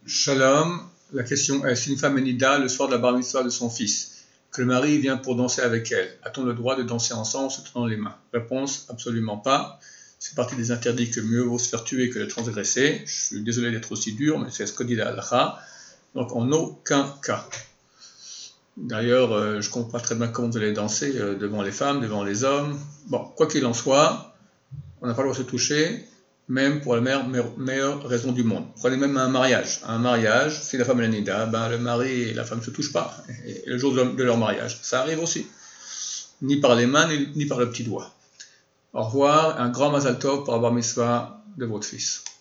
Shalom, la question est, si une femme est nida le soir de la bar mitzvah de son fils, que le mari vient pour danser avec elle, a-t-on le droit de danser ensemble en se tenant les mains? Réponse, absolument pas. C'est partie des interdits que mieux vaut se faire tuer que de transgresser. Je suis désolé d'être aussi dur, mais c'est ce que dit la halakha. Donc en aucun cas. D'ailleurs, je ne comprends pas très bien comment vous allez danser devant les femmes, devant les hommes. Bon, quoi qu'il en soit, on n'a pas le droit de se toucher, même pour la meilleure raison du monde. Prenez même un mariage. Un mariage, si la femme est nida, le mari et la femme ne se touchent pas. Et le jour de leur mariage, ça arrive aussi. Ni par les mains, ni par le petit doigt. Au revoir, un grand mazal tov pour la bar mitzvah de votre fils.